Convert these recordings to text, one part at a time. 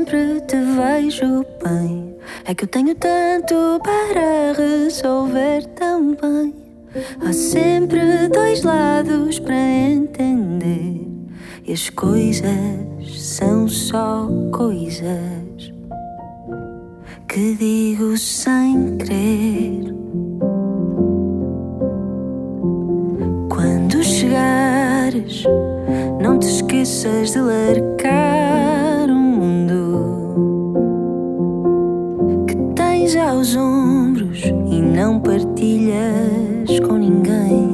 sempre te vejo bem. É que eu tenho tanto para resolver também. Há sempre dois lados para entender, e as coisas são só coisas que digo sem querer. Quando chegares, não te esqueças de largar o mundo que tens aos ombros e não partilhas com ninguém.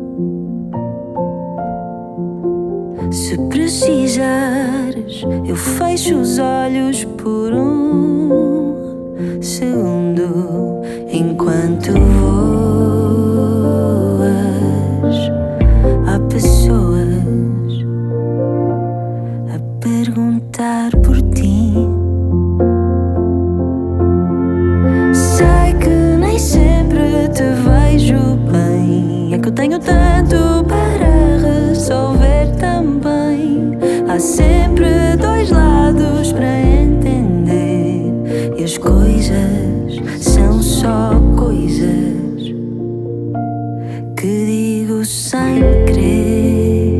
Se precisares, eu fecho os olhos por um segundo enquanto voas. Há pessoas a perguntar por ti. Sei que nem sempre te vejo bem. É que eu tenho tanto para resolver também. Há sempre dois lados para entender, e as coisas são só coisas que digo sem querer.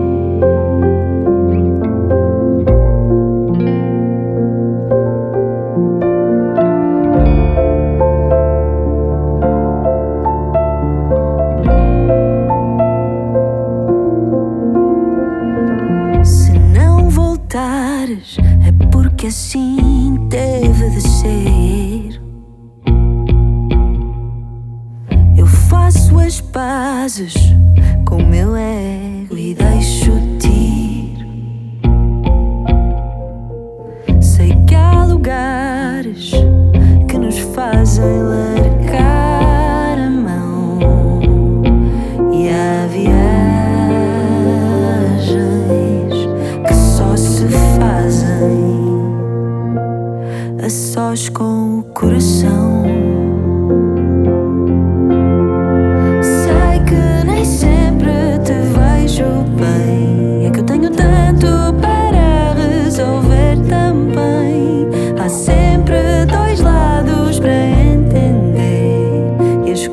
Se não voltares, é porque assim teve de ser. Eu faço as pazes com o meu ego e deixo-te ir. Sei que há lugares que nos fazem largar a mão, e há viagens que só se fazem a sós com o coração. Sei que nem sempre te vejo bem. É que eu tenho tanto para resolver também. Há sempre dois lados para entender, e as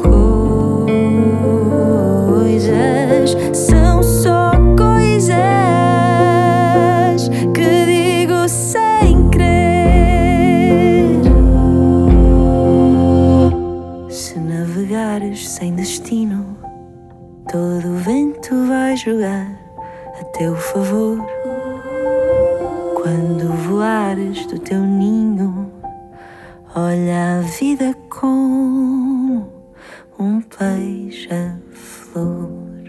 coisas são só coisas que digo sem querer. Se navegares sem destino, todo o vento vai jogar a teu favor. Quando voares do teu ninho, olha a vida como um beija-flor.